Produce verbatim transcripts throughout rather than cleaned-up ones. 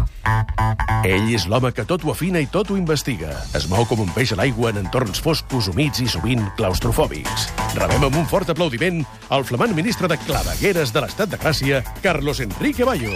Ell és l'home que tot ho afina i tot ho investiga. Es mou com un peix a l'aigua en entorns foscos, humits i sovint claustrofòbics. Rebem amb un fort aplaudiment el flamant ministre de Clavegueres de l'Estat de Gràcia, Carlos Enrique Bayo.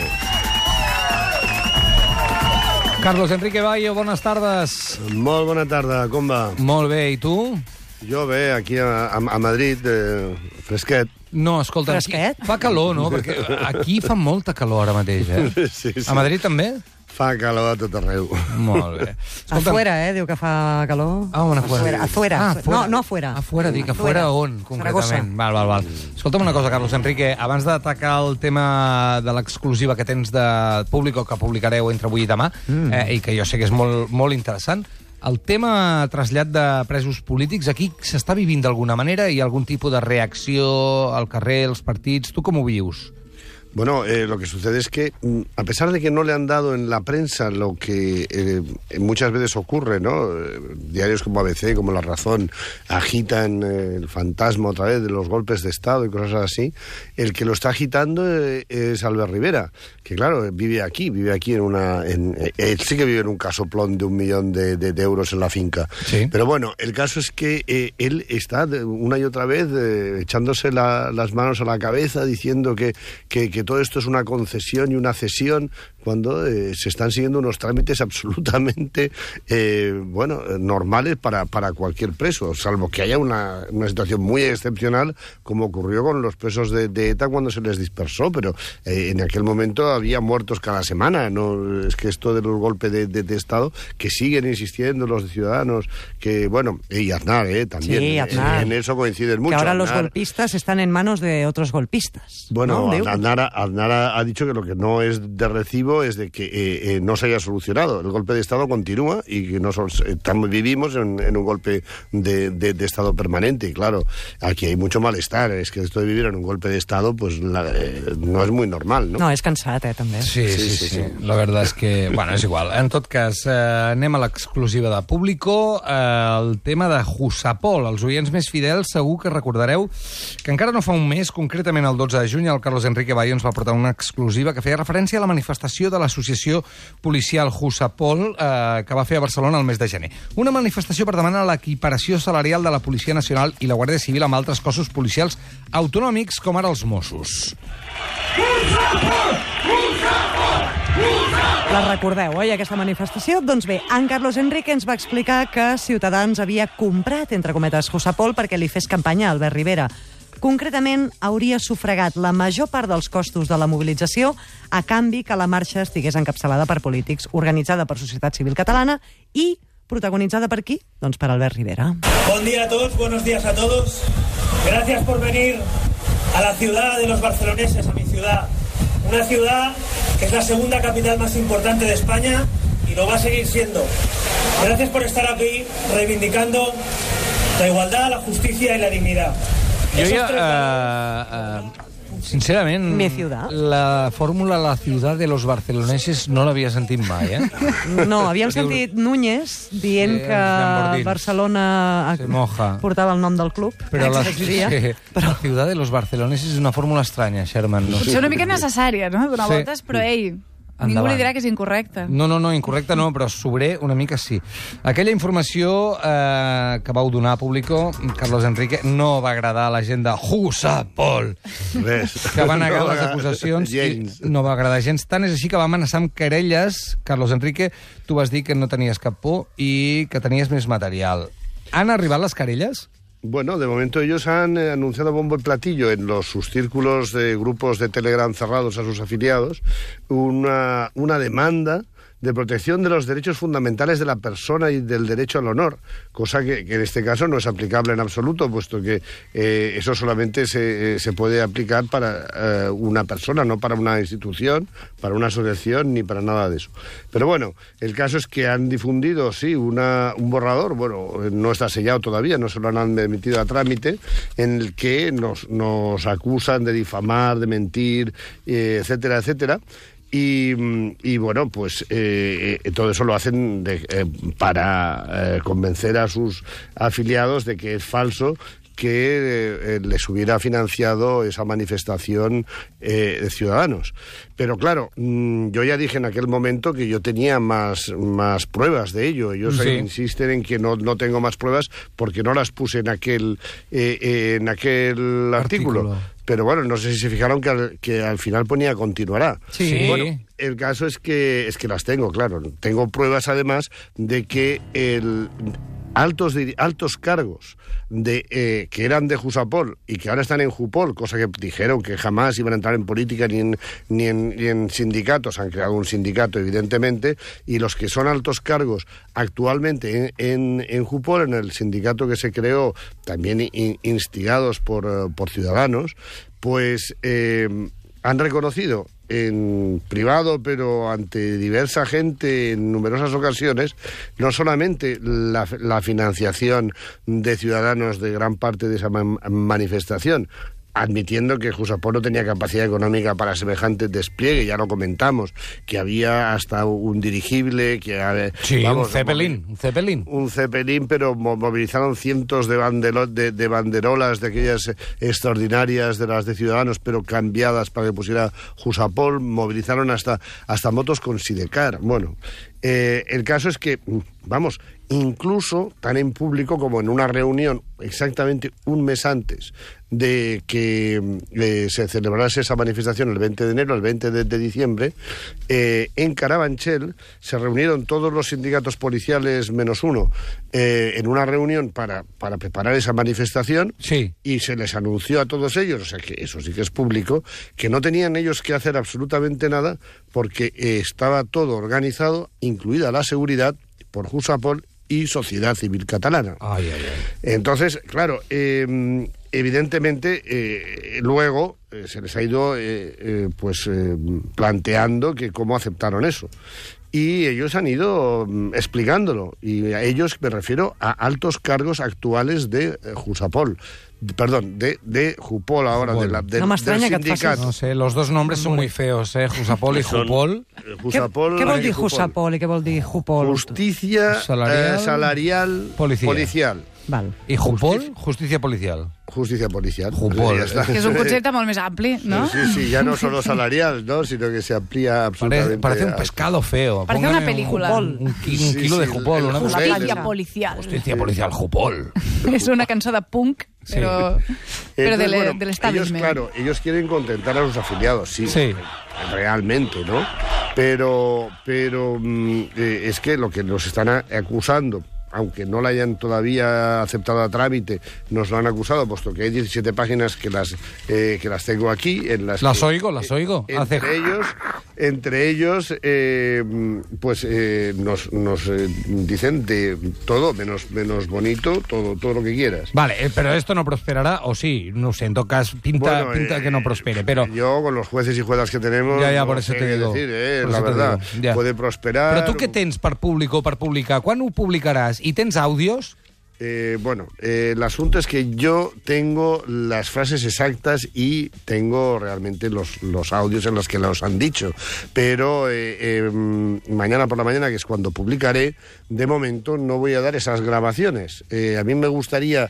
Carlos Enrique Bayo, bones tardes. Molt bona tarda, com va? Molt bé, i tu? Jo bé, aquí a, a, a Madrid, eh, fresquet. No, escolta, Fresquet? Aquí fa calor, no? Perquè aquí fa molta calor ara mateix, eh? Sí, sí. A Madrid també? Fa calor a tot arreu. Molt bé. Escolta'm, Afuera, eh? Diu que fa calor. Ah, on afuera? Afuera. Ah, afuera. No, no afuera. Afuera, dic, afuera on, concretament? Val, val, val. Escolta'm una cosa, Carlos Enrique, abans d'atacar el tema de l'exclusiva que tens de Público, que publicareu entre avui i demà, mm. eh, i que jo sé que és molt, molt interessant, el tema trasllat de presos polítics, aquí s'està vivint d'alguna manera? Hi ha algun tipus de reacció al carrer, als partits? Tu com ho vius? Bueno, eh, lo que sucede es que, a pesar de que no le han dado en la prensa lo que eh, muchas veces ocurre, ¿no? Diarios como A B C, como La Razón, agitan eh, el fantasma otra vez de los golpes de Estado y cosas así, el que lo está agitando eh, es Albert Rivera, que claro, vive aquí, vive aquí en una... En, eh, él sí que vive en un casoplón de un millón de, de, de euros en la finca. Sí. Pero bueno, el caso es que eh, él está de, una y otra vez eh, echándose la, las manos a la cabeza, diciendo que, que, que que todo esto es una concesión y una cesión, cuando eh, se están siguiendo unos trámites absolutamente eh, bueno, normales para, para cualquier preso, salvo que haya una, una situación muy excepcional, como ocurrió con los presos de, de ETA cuando se les dispersó, pero eh, en aquel momento había muertos cada semana. No es que esto de los golpes de, de, de Estado, que siguen insistiendo los ciudadanos, que bueno, y Aznar, eh, también, sí, Aznar. En, en eso coinciden mucho. Que ahora Aznar, los golpistas están en manos de otros golpistas. Bueno, ¿no? Aznar, Aznar ha dicho que lo que no es de recibo es de que eh, eh, no se haya solucionado. El golpe de Estado continúa y que no son, estamos, vivimos en, en un golpe de, de, de Estado permanente. Y claro, aquí hay mucho malestar. Es que esto de vivir en un golpe de Estado pues la, eh, no es muy normal, ¿no? No, és cansat, eh, també. Sí, sí, sí, sí, sí. La verdad és que... Bueno, és igual. En tot cas, eh, anem a l'exclusiva de Público. Eh, el tema de Jusapol. Els oients més fidels segur que recordareu que encara no fa un mes, concretament el dotze de juny, el Carlos Enrique Bayo ens va portar una exclusiva que feia referència a la manifestació de l'associació policial Jusapol eh, que va fer a Barcelona el mes de gener. Una manifestació per demanar l'equiparació salarial de la Policia Nacional i la Guàrdia Civil amb altres cossos policials autonòmics, com ara els Mossos. La recordeu, oi, aquesta manifestació? Doncs bé, en Carlos Enrique ens va explicar que Ciutadans havia comprat, entre cometes, Jusapol perquè li fes campanya a Albert Rivera. Concretament, hauria sufragat la major part dels costos de la mobilització a canvi que la marxa estigués encapçalada per polítics, organitzada per Societat Civil Catalana i protagonitzada per qui? Doncs per Albert Rivera. Bon dia a tots, buenos días a todos. Gracias por venir a la ciudad de los barceloneses, a mi ciudad. Una ciudad que es la segunda capital más importante de España y lo va a seguir siendo. Gracias por estar aquí reivindicando la igualdad, la justicia y la dignidad. Jo ja, uh, uh, sincerament, Mi ciudad. la fórmula La ciudad de los barceloneses no l'havia sentit mai, eh? No, havíem sentit Núñez dient Sí, que Barcelona Se moja. portava el nom del club. Però la, Sí, sí, però... la ciudad de los barceloneses és una fórmula estranya, Sherman. No sé. Potser una mica necessària, no?, donar Sí. voltes, però ei, Endavant. ningú li dirà que és incorrecte. No, no, no, incorrecte no, però sobrer una mica sí. Aquella informació eh, que vau donar a Público, Carlos Enrique, no va agradar a la gent de Jusapol, Res. que va negar No va les agradar acusacions gens. i no va agradar gens. Tant és així que va amenaçar amb querelles. Carlos Enrique, tu vas dir que no tenies cap por i que tenies més material. Han arribat les querelles? Bueno, de momento ellos han eh, anunciado bombo y platillo en los sus círculos de grupos de Telegram cerrados a sus afiliados una, una demanda de protección de los derechos fundamentales de la persona y del derecho al honor, cosa que, que en este caso no es aplicable en absoluto, puesto que eh, eso solamente se, eh, se puede aplicar para eh, una persona, no para una institución, para una asociación, ni para nada de eso. Pero bueno, el caso es que han difundido, sí, una, un borrador, bueno, no está sellado todavía, no se lo han emitido a trámite, en el que nos, nos acusan de difamar, de mentir, eh, etcétera, etcétera. Y, y bueno, pues eh, eh, todo eso lo hacen de, eh, para eh, convencer a sus afiliados de que es falso que eh, les hubiera financiado esa manifestación eh, de Ciudadanos. Pero claro, mmm, yo ya dije en aquel momento que yo tenía más, más pruebas de ello. Ellos Sí. insisten en que no, no tengo más pruebas porque no las puse en aquel, eh, eh, en aquel artículo. Artículo. Pero bueno, no sé si se fijaron que al, que al final ponía continuará. Sí. Bueno, el caso es que es que las tengo, claro. Tengo pruebas además de que el altos di- altos cargos de eh, que eran de Jusapol y que ahora están en Jupol, cosa que dijeron que jamás iban a entrar en política ni en, ni en, ni en sindicatos, han creado un sindicato evidentemente, y los que son altos cargos actualmente en, en, en Jupol, en el sindicato que se creó, también in, instigados por, uh, por Ciudadanos, pues eh, han reconocido en privado, pero ante diversa gente en numerosas ocasiones, no solamente la, la financiación de Ciudadanos de gran parte de esa man- manifestación, admitiendo que Jusapol no tenía capacidad económica para semejante despliegue, ya lo comentamos, que había hasta un dirigible, que había, Sí, vamos, un Zeppelin, un Zeppelin. un Zeppelin, pero mo- movilizaron cientos de, bandelo- de, de banderolas de aquellas extraordinarias de las de Ciudadanos, pero cambiadas para que pusiera Jusapol, movilizaron hasta, hasta motos con Sidecar. Bueno, eh, el caso es que, vamos, incluso tan en público como en una reunión exactamente un mes antes de que eh, se celebrase esa manifestación el veinte de enero, el veinte de, de diciembre, eh, en Carabanchel se reunieron todos los sindicatos policiales menos uno eh, en una reunión para, para preparar esa manifestación. Sí. Y se les anunció a todos ellos, o sea que eso sí que es público, que no tenían ellos que hacer absolutamente nada porque eh, estaba todo organizado, incluida la seguridad, por Jusapol y Sociedad Civil Catalana. Ay, ay, ay. Entonces, claro, eh, evidentemente, eh, luego eh, se les ha ido eh, eh, pues eh, planteando que cómo aceptaron eso. Y ellos han ido mm, explicándolo. Y a ellos me refiero a altos cargos actuales de eh, Jusapol. De- Perdón, de, de Jupol ahora, Jupol. de la, de- No m'estranya del que et facis- sindicato. No sé, los dos nombres son muy feos, eh? Jusapol y Son, Jupol. eh, Què, Jusapol què vol i dir Jupol. Jusapol i què vol dir Jupol? Justicia Salarial, eh, salarial policía. policial. Val. ¿Y Jupol? Justicia policial. Justicia policial. Jupol. Ya está. Que és un concepte molt més ampli, no? Sí, sí, ya no solo salarial, ¿no? Sino que se amplía Parece, absolutamente. parece un a- pescado feo. Parece Póngame una película. Un, un, ki- un Sí, kilo de sí, Jupol. el Una Jupol. La justicia, playa policial. justicia policial Jupol. És una cançó de punk, però, però de, Entonces, le- bueno, de ellos, l'establishment. claro, ellos quieren contentar a sus afiliados, sí, Sí. realmente, ¿no? Pero, pero mm, eh, es que lo que nos están a- acusando, aunque no la hayan todavía aceptado a trámite, nos lo han acusado, puesto que hay diecisiete páginas que las eh, que las tengo aquí, en las Las que- oigo, las oigo. eh, Hace- entre ellos, entre ellos, eh, pues eh, nos, nos eh, dicen de todo menos menos bonito, todo todo lo que quieras. Vale, eh, pero esto no prosperará, o sí, no sé, en todo caso, pinta, Bueno, pinta eh, que no prospere, pero... yo con los jueces y juezas que tenemos, Ya, ya, por no eso sé te qué digo. decir, eh, Por la eso te verdad, digo, ya. puede prosperar. Però tu què tens per públic o per publicar? Quan ho publicaràs? I tens àudios? Eh, bueno, eh, el asunto es que yo tengo las frases exactas y tengo realmente los, los audios en los que los han dicho. Pero eh, eh, mañana por la mañana, que es cuando publicaré, de momento no voy a dar esas grabaciones. Eh, a mí me gustaría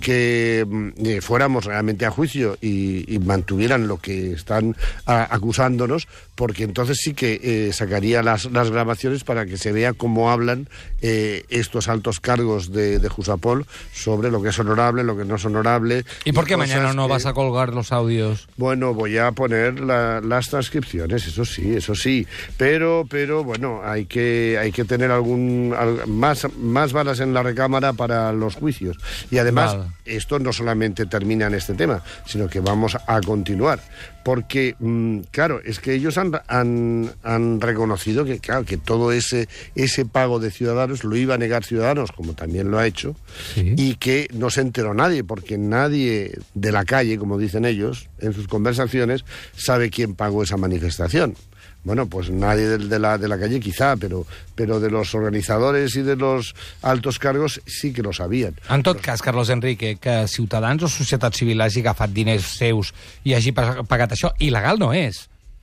que mm, eh, fuéramos realmente a juicio y, y mantuvieran lo que están a- acusándonos, porque entonces sí que eh, sacaría las, las grabaciones para que se vea cómo hablan eh, estos altos cargos de, de Jusapol sobre lo que es honorable, lo que no es honorable. ¿Y por qué cosas mañana no que- vas a colgar los audios? Bueno, voy a poner la- las transcripciones, eso sí, eso sí. Pero, pero bueno, hay que, hay que tener algún al- más, más balas en la recámara para los juicios. Y además, Vale. esto no solamente termina en este tema, sino que vamos a continuar. Porque, mm, claro, es que ellos han, han, han reconocido que, claro, que todo ese, ese pago de Ciudadanos lo iba a negar Ciudadanos, como también lo ha hecho, Sí. y que no se enteró nadie, porque nadie de la calle, como dicen ellos, en sus conversaciones, sabe quién pagó esa manifestación. Bueno, pues nadie de, de la, de la calle quizá, pero, pero de los organizadores y de los altos cargos sí que lo sabían. En tot cas, Carlos Enrique, que Ciutadans o societat civil hagi agafat diners seus i hagi pa- pagat això, il·legal no és.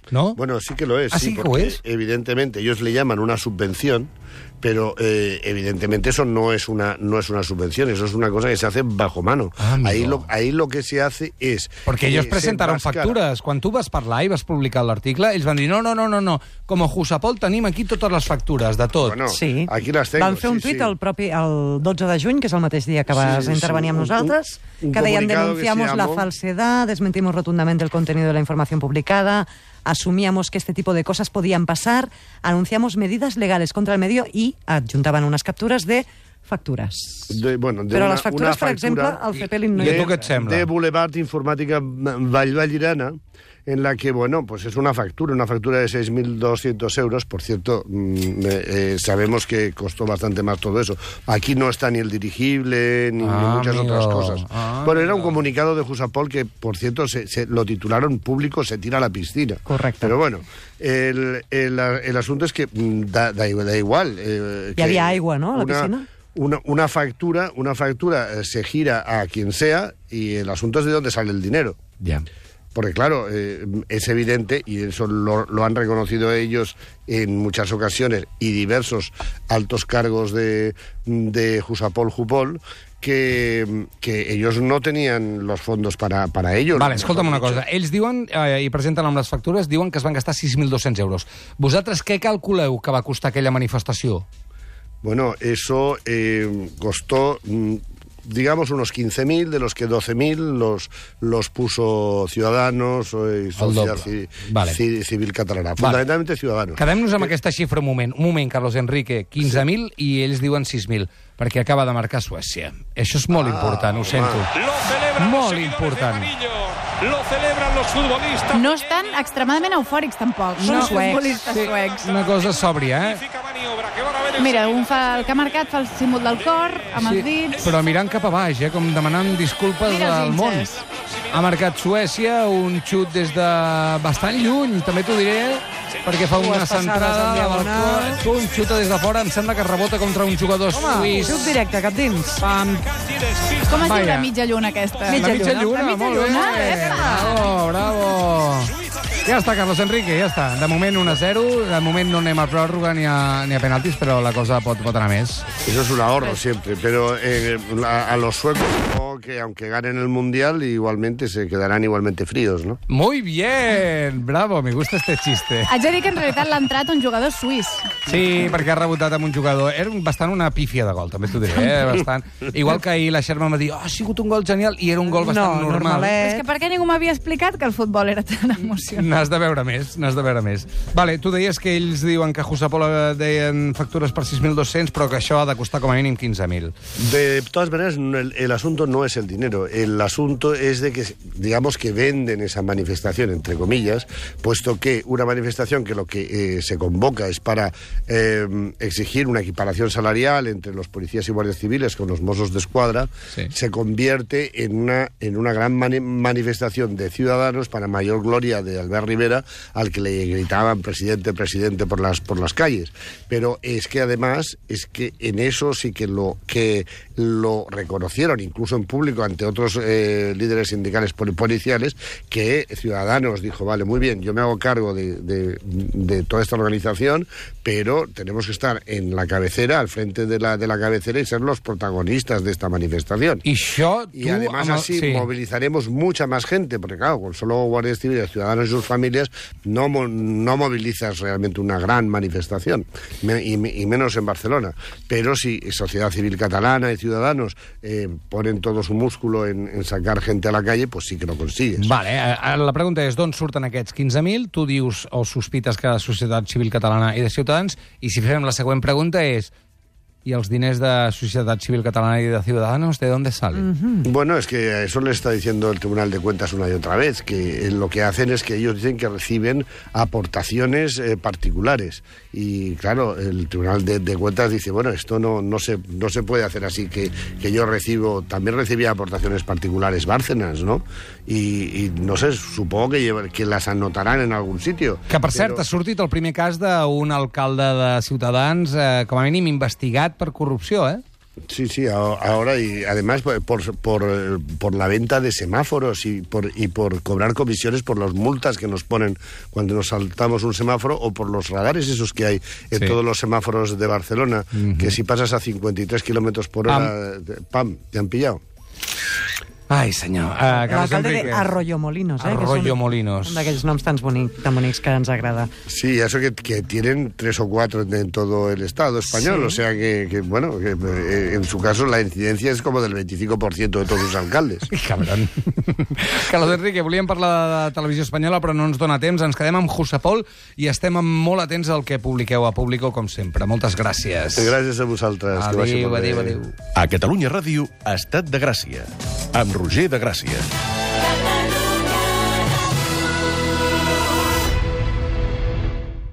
¿no? Bueno, sí que lo es, ¿Ah, sí, sí que porque lo es? evidentemente ellos le llaman una subvención, pero eh, evidentemente eso no es una no es una subvención, eso es una cosa que se hace bajo mano. Ah, ahí lo ahí lo que se hace és... Perquè ells eh, presentaron s'enmascara. factures. Quan tu vas parlar i vas publicar l'article, ells van dir, no, no, no, no, no, com a Jusapol tenim aquí totes les factures, de tot. Bueno, Sí. aquí les tengo. Van fer un sí, tuit sí. el, propi, el dotze de juny, que és el mateix dia que vas Sí, sí, intervenir amb un- nosaltres, un- un que deien comunicado que denunciamos se la llamó- falsedad, desmentimos rotundamente el contenido de la información publicada, asumíamos que este tipo de cosas podían pasar, anunciamos medidas legales contra el medio y adjuntaven unes captures de factures. De, bueno, de Però una, les factures, una per exemple, factura al Cepelin no I hi a tu ha. què et sembla? de Boulevard Informática Vallvallirana, en la que, bueno, pues es una factura, una factura de seis mil doscientos euros. Por cierto, mm, eh, eh, sabemos que costó bastante más todo eso. Aquí no está ni el dirigible, ni, Ah, ni muchas amigo. otras cosas. Ah, bueno, era un amigo. comunicado de Jusapol que, por cierto, se, se lo titularon Público se tira a la piscina. Correcto. Pero bueno, el, el, el asunto es que mm, da, da, da igual. Eh, Hi que havia aigua, no, a la una- piscina? Una, una factura, una factura eh, se gira a quien sea y el asunto es de dónde sale el dinero. Ja. Porque claro, eh, es evidente, y eso lo, lo han reconocido ellos en muchas ocasiones, y diversos altos cargos de, de Jusapol Jupol, que, que ellos no tenían los fondos para, para ello. Vale, mejor escolta'm una dicho. cosa. Ells diuen, eh, i presenten amb les factures, diuen que es van gastar sis mil dos-cents euros. Vosaltres què calculeu que va costar aquella manifestació? Bueno, eso eh, costó, mm, digamos, unos quince mil, de los que doce mil los, los puso Ciudadanos eh, y Sociedad doble. Ci- Vale. Ci- Civil Catalana. Vale. Fundamentalmente Ciudadanos. Quedem-nos amb aquesta xifra un moment. Un moment, Carlos Enrique. quinze mil i ells diuen sis mil, perquè acaba de marcar Suècia. Això és molt Ah, important, ho sento. Lo celebran Molt los seguidores important. de Gavillo. Lo celebran los futbolistas. No estan extremadament eufòrics, tampoc. Són No. futbolistes Sí, suecs. una cosa sòbria, eh? Magnífica maniobra que van a ver Mira, enseguida. un fa, el que ha marcat fa el símbol del cor, amb els dits. però mirant cap a baix, eh? Com demanant disculpes Mira els al món. hinchas. Ha marcat Suècia, un xut des de bastant lluny, també t'ho diré, perquè fa una Dues passades centrada en de diagonal. balcó, un xuta des de fora, em sembla que rebota contra un jugador Home, suís. xut directe, cap dins. Pam. Com es diu Vaja. la mitja lluna, aquesta? La mitja lluna, La mitja molt bé. lluna, epa. Bravo, bravo. Ja està, Carlos Enrique, ja està. De moment un a zero, de moment no anem a pròrroga ni a, ni a penaltis, però la cosa pot, pot anar més. Eso es un ahorro siempre, pero eh, a, a los suecos, supongo que aunque ganen el Mundial, igualmente se quedarán igualmente fríos, ¿no? Muy bien, bravo, me gusta este chiste. Haig de dir que en realitat l'ha entrat un jugador suís. Sí, perquè ha rebotat amb un jugador. Era un- bastant una pífia de gol, també t'ho diré, eh? Bastant. Igual que ahir la Xerma em va dir, oh, ha sigut un gol genial, i era un gol bastant No, normal. normalet. És que per què ningú m'havia explicat que el futbol era tan emocionant? N'has de veure més, n'has de veure més. Vale, tu deies que ells diuen que a Jusapol eh, deien factures per sis mil dos-cents, però que això ha de costar com a mínim quinze mil. De todas maneras, no, el, el asunto no es el dinero, el asunto es de que, digamos, que venden esa manifestación, entre comillas, puesto que una manifestación que lo que eh, se convoca es para eh, exigir una equiparación salarial entre los policías y guardias civiles con los Mossos de Escuadra, Sí. se convierte en una, en una gran mani- manifestación de ciudadanos para mayor gloria de Albert Rivera, al que le gritaban presidente, presidente por las, por las calles. Pero es que además, es que en eso sí que lo, que lo reconocieron, incluso en público, ante otros eh, líderes sindicales pol- policiales, que Ciudadanos dijo, vale, muy bien, yo me hago cargo de, de, de toda esta organización, pero tenemos que estar en la cabecera, al frente de la, de la cabecera, y ser los protagonistas de esta manifestación. I això, tu... Y además amb el- así sí. movilizaremos mucha más gente, porque claro, con solo guardias civiles, ciudadanos y sus familias, no, mo- no movilizas realmente una gran manifestación, me- y, y menos en Barcelona. Pero si Sociedad Civil Catalana y Ciudadanos eh, ponen todo su músculo en, en sacar gente a la calle, pues sí que lo consigues. Vale, eh, la pregunta és d'on surten aquests quinze mil? Tu dius o sospites que de Societat Civil Catalana i de Ciutadans, i si fem la següent pregunta és ¿y els diners de Societat Civil Catalana y de Ciudadanos de dónde salen? Bueno, es que eso le está diciendo el Tribunal de Cuentas una y otra vez, que lo que hacen es que ellos dicen que reciben aportaciones eh, particulares. Y claro, el Tribunal de, de Cuentas dice, bueno, esto no, no, se, no se puede hacer así, que, que yo recibo, también recibía aportaciones particulares Bárcenas, ¿no? Y, y no sé, supongo que, lleva- que las anotarán en algún sitio. Que, per cert, Però- ha sortit el primer cas d'un alcalde de Ciutadans, eh, com a mínim investigat per corrupció, eh? Sí, sí, ahora y además por, por, por la venta de semáforos y por, y por cobrar comisiones por las multas que nos ponen cuando nos saltamos un semáforo o por los radares esos que hay en sí. todos los semáforos de Barcelona, uh-huh. que si pasas a cincuenta y tres kilómetros por hora, pam, pam te han pillado. Ai, senyor. Uh, L'alcalde de Arroyomolinos, eh? Arroyomolinos. Un d'aquells noms tan bonics, tan bonics que ens agrada. Sí, eso que, que tienen tres o cuatro en todo el Estado español, sí. o sea que, que bueno, que, eh, en su caso la incidencia es como del veinticinco por ciento de todos sus alcaldes. Cabrón. Carlos Enrique, volíem parlar de televisió espanyola, però no ens dona temps. Ens quedem amb Jusapol i estem molt atents al que publiqueu a Público, com sempre. Moltes gràcies. Gràcies a vosaltres. Adéu, adéu, adéu. A Catalunya Ràdio, Estat de Gràcia, amb Roger de Gràcia.